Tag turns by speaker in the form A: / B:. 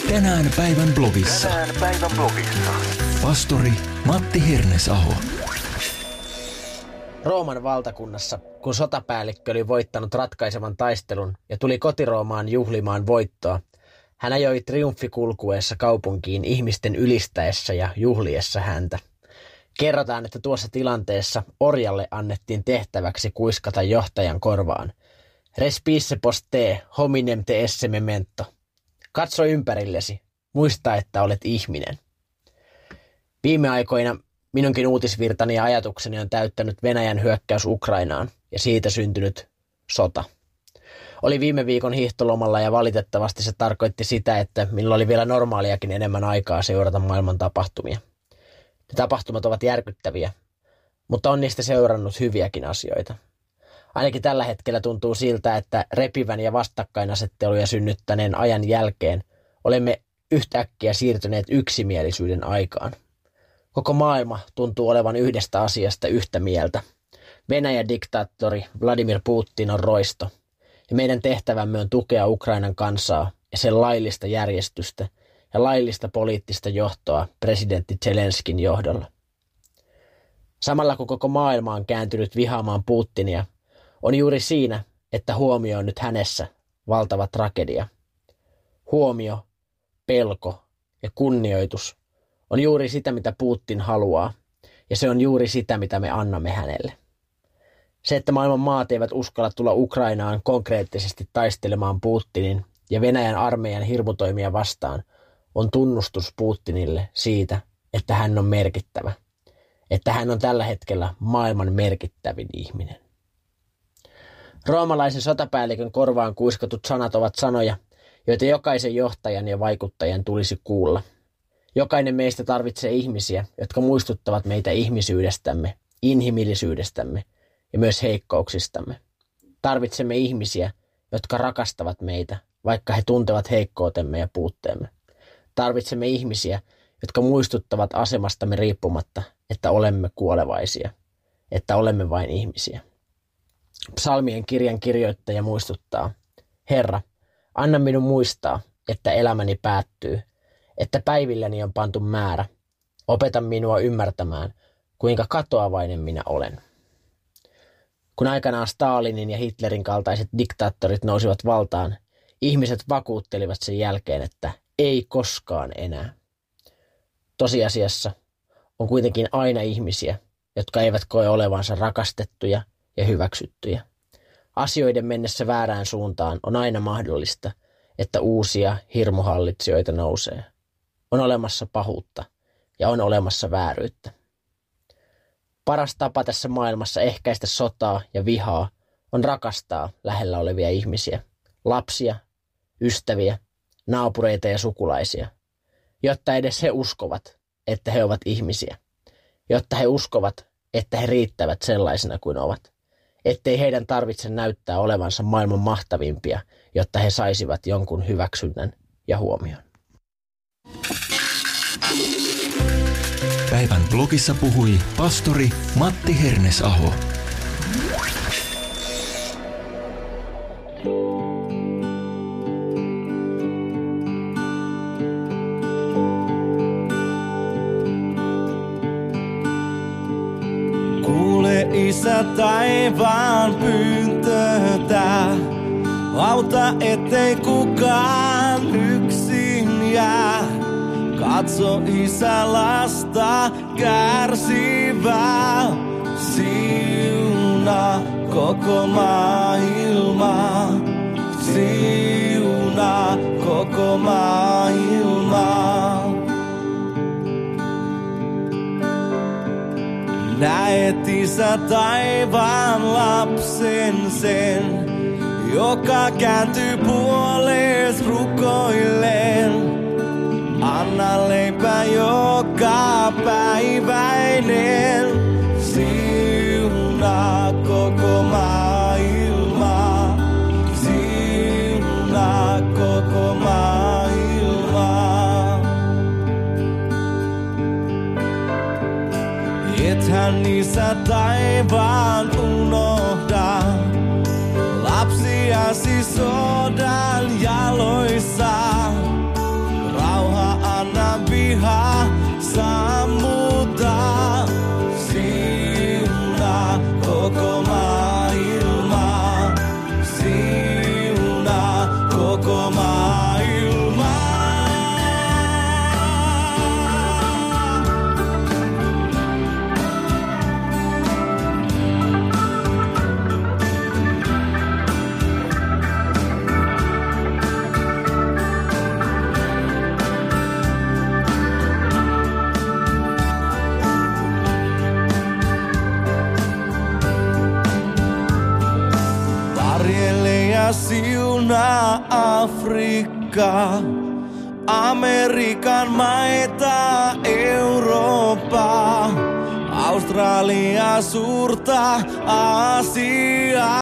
A: Tänään päivän blogissa. Pastori Matti Hernesaho.
B: Rooman valtakunnassa, kun sotapäällikkö oli voittanut ratkaisevan taistelun ja tuli kotiroomaan juhlimaan voittoa, hän ajoi triumfikulkueessa kaupunkiin ihmisten ylistäessä ja juhliessa häntä. Kerrotaan, että tuossa tilanteessa orjalle annettiin tehtäväksi kuiskata johtajan korvaan. Respice post te, hominem te esse memento. Katso ympärillesi, muista, että olet ihminen. Viime aikoina minunkin uutisvirtani ja ajatukseni on täyttänyt Venäjän hyökkäys Ukrainaan ja siitä syntynyt sota. Oli viime viikon hiihtolomalla ja valitettavasti se tarkoitti sitä, että minulla oli vielä normaaliakin enemmän aikaa seurata maailman tapahtumia. Ne tapahtumat ovat järkyttäviä, mutta on niistä seurannut hyviäkin asioita. Ainakin tällä hetkellä tuntuu siltä, että repivän ja vastakkainasetteluja synnyttäneen ajan jälkeen olemme yhtäkkiä siirtyneet yksimielisyyden aikaan. Koko maailma tuntuu olevan yhdestä asiasta yhtä mieltä. Venäjän diktaattori Vladimir Putin on roisto, ja meidän tehtävämme on tukea Ukrainan kansaa ja sen laillista järjestystä ja laillista poliittista johtoa presidentti Zelenskin johdolla. Samalla kun koko maailma on kääntynyt vihaamaan Putinia, on juuri siinä, että huomio on nyt hänessä valtava tragedia. Huomio, pelko ja kunnioitus on juuri sitä, mitä Putin haluaa, ja se on juuri sitä, mitä me annamme hänelle. Se, että maailman maat eivät uskalla tulla Ukrainaan konkreettisesti taistelemaan Putinin ja Venäjän armeijan hirmutoimia vastaan, on tunnustus Putinille siitä, että hän on merkittävä, että hän on tällä hetkellä maailman merkittävin ihminen. Roomalaisen sotapäällikön korvaan kuiskatut sanat ovat sanoja, joita jokaisen johtajan ja vaikuttajan tulisi kuulla. Jokainen meistä tarvitsee ihmisiä, jotka muistuttavat meitä ihmisyydestämme, inhimillisyydestämme ja myös heikkouksistamme. Tarvitsemme ihmisiä, jotka rakastavat meitä, vaikka he tuntevat heikkoutemme ja puutteemme. Tarvitsemme ihmisiä, jotka muistuttavat asemastamme riippumatta, että olemme kuolevaisia, että olemme vain ihmisiä. Psalmien kirjan kirjoittaja muistuttaa: Herra, anna minun muistaa, että elämäni päättyy, että päivilläni on pantu määrä. Opeta minua ymmärtämään, kuinka katoavainen minä olen. Kun aikanaan Stalinin ja Hitlerin kaltaiset diktaattorit nousivat valtaan, ihmiset vakuuttelivat sen jälkeen, että ei koskaan enää. Tosiasiassa on kuitenkin aina ihmisiä, jotka eivät koe olevansa rakastettuja ja hyväksyttyjä. Asioiden mennessä väärään suuntaan on aina mahdollista, että uusia hirmuhallitsijoita nousee. On olemassa pahuutta ja on olemassa vääryyttä. Paras tapa tässä maailmassa ehkäistä sotaa ja vihaa on rakastaa lähellä olevia ihmisiä, lapsia, ystäviä, naapureita ja sukulaisia, jotta edes he uskovat, että he ovat ihmisiä, jotta he uskovat, että he riittävät sellaisina kuin ovat, ettei heidän tarvitse näyttää olevansa maailman mahtavimpia, jotta he saisivat jonkun hyväksynnän ja huomion.
A: Päivän blogissa puhui pastori Matti Hernesaho.
C: Kuule Isä taivaan pyyntötä, auta ettei kukaan yksin jää. Katso Isä lasta kärsivää, siunaa koko maailmaa, siunaa koko maailmaa. Näet Isä taivaan lapsen sen, joka kääntyy puoles rukoilleen. Anna leipä joka päiväinen, siunaa koko maailmaa, siunaa koko maailmaa. Ethän Isä taivaan unohda, lapsiasi sodan jaloissa. koko maailmaa. Ja siunaa Afrikkaa, Amerikan maita, Eurooppaa, Australia suurta Aasiaa.